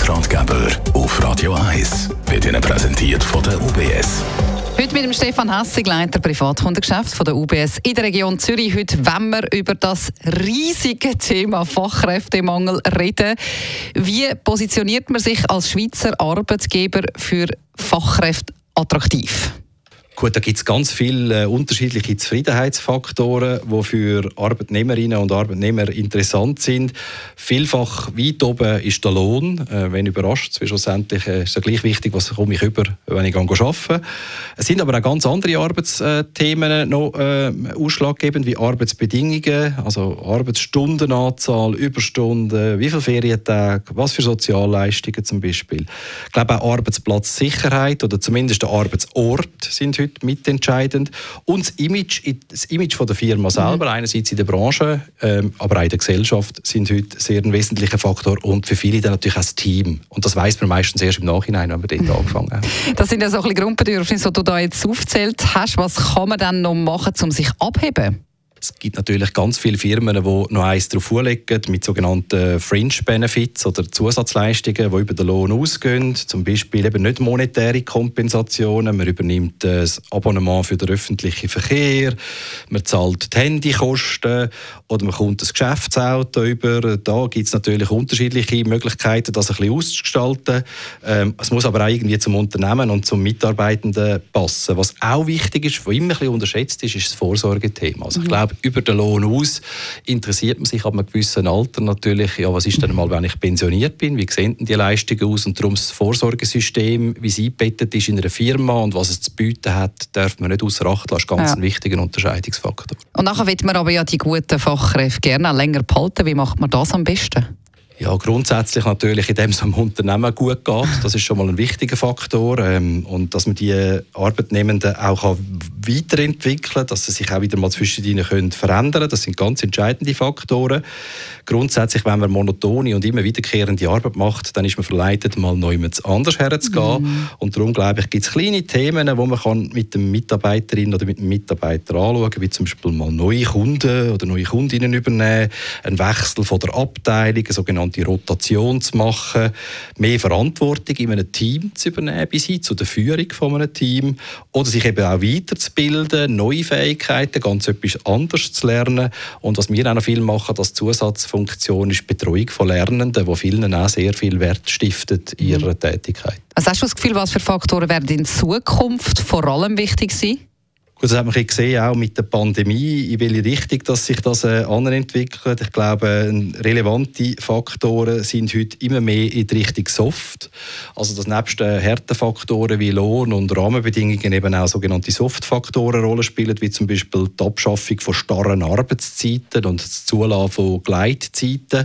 Ratgeber auf Radio 1 wird Ihnen präsentiert von der UBS. Heute mit dem Stefan Hässig, Leiter Privatkundengeschäft von der UBS in der Region Zürich. Heute wollen wir über das riesige Thema Fachkräftemangel reden. Wie positioniert man sich als Schweizer Arbeitgeber für Fachkräfte attraktiv? Gut, da gibt es ganz viele unterschiedliche Zufriedenheitsfaktoren, die für Arbeitnehmerinnen und Arbeitnehmer interessant sind. Vielfach weit oben ist der Lohn. Wenn überrascht, schlussendlich ist es gleich wichtig, was komme ich über, wenn ich arbeite. Es sind aber auch ganz andere Arbeitsthemen noch ausschlaggebend, wie Arbeitsbedingungen, also Arbeitsstundenanzahl, Überstunden, wie viele Ferientage, was für Sozialleistungen zum Beispiel. Ich glaube auch Arbeitsplatzsicherheit oder zumindest der Arbeitsort sind heute mitentscheidend. Und das Image von der Firma selber, einerseits in der Branche, aber auch in der Gesellschaft, sind heute sehr ein wesentlicher Faktor und für viele dann natürlich auch das Team. Und das weiss man meistens erst im Nachhinein, wenn man dort angefangen hat. Das sind ja so ein bisschen Grundbedürfnisse, die du da jetzt aufgezählt hast. Was kann man dann noch machen, um sich abzuheben? Es gibt natürlich ganz viele Firmen, die noch eins darauf vorlegen, mit sogenannten Fringe-Benefits oder Zusatzleistungen, die über den Lohn ausgehen. Zum Beispiel eben nicht monetäre Kompensationen. Man übernimmt das Abonnement für den öffentlichen Verkehr, man zahlt die Handykosten oder man kommt das Geschäftsauto über. Da gibt es natürlich unterschiedliche Möglichkeiten, das ein bisschen auszugestalten. Es muss aber auch irgendwie zum Unternehmen und zum Mitarbeitenden passen. Was auch wichtig ist, was immer ein bisschen unterschätzt ist, ist das Vorsorgethema. Also ich glaube, über den Lohn aus interessiert man sich ab einem gewissen Alter natürlich, ja, was ist denn mal, wenn ich pensioniert bin, wie sehen denn die Leistungen aus und darum das Vorsorgesystem, wie es eingebettet ist in einer Firma und was es zu bieten hat, darf man nicht ausser Acht lassen. Das ist ganz ein wichtiger Unterscheidungsfaktor. Und nachher will man aber ja die guten Fachkräfte gerne länger behalten. Wie macht man das am besten? Ja, grundsätzlich natürlich, indem es am Unternehmen gut geht. Das ist schon mal ein wichtiger Faktor. Und dass man die Arbeitnehmenden auch weiterentwickeln kann, dass sie sich auch wieder mal zwischendrin verändern können. Das sind ganz entscheidende Faktoren. Grundsätzlich, wenn man monotone und immer wiederkehrende Arbeit macht, dann ist man verleitet, mal neu anders herzugehen. Und darum, glaube ich, gibt es kleine Themen, die man mit der Mitarbeiterin oder mit dem Mitarbeiter anschauen kann, wie zum Beispiel mal neue Kunden oder neue Kundinnen übernehmen, einen Wechsel von der Abteilung, eine sogenannte Rotation zu machen, mehr Verantwortung in einem Team zu übernehmen, bis hin zu der Führung von einem Team oder sich eben auch weiterzubilden, neue Fähigkeiten, ganz etwas anderes zu lernen. Und was wir auch noch viel machen, als Zusatzfunktion ist die Betreuung von Lernenden, die vielen auch sehr viel Wert stiftet in ihrer Tätigkeit. Also hast du das Gefühl, was für Faktoren werden in Zukunft vor allem wichtig sein? Gut, das hat man gesehen, auch mit der Pandemie, in welche Richtung dass sich das entwickelt. Ich glaube, relevante Faktoren sind heute immer mehr in die Richtung Soft. Also dass nebst den harten Faktoren wie Lohn und Rahmenbedingungen eben auch sogenannte Soft-Faktoren eine Rolle spielen, wie zum Beispiel die Abschaffung von starren Arbeitszeiten und das Zulassen von Gleitzeiten.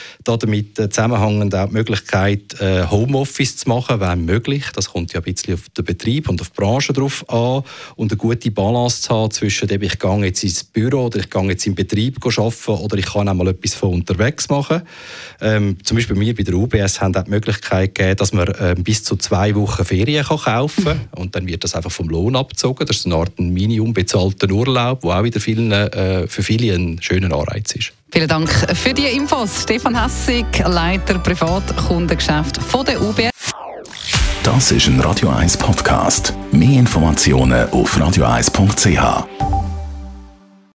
Damit zusammenhängend auch die Möglichkeit, Homeoffice zu machen, wenn möglich. Das kommt ja ein bisschen auf den Betrieb und auf die Branche drauf an. Und eine gute Balance zu haben zwischen dem, ich gehe jetzt ins Büro oder ich gehe jetzt im Betrieb arbeiten oder ich kann auch mal etwas von unterwegs machen. Zum Beispiel wir bei der UBS haben auch die Möglichkeit gegeben, dass man bis zu 2 Wochen Ferien kaufen kann. Und dann wird das einfach vom Lohn abgezogen. Das ist eine Art mini-unbezahlter Urlaub, der auch wieder für viele ein schöner Anreiz ist. Vielen Dank für die Infos. Stefan Hässig, Leiter Privatkundengeschäft von der UBS. Das ist ein Radio 1 Podcast. Mehr Informationen auf radio1.ch.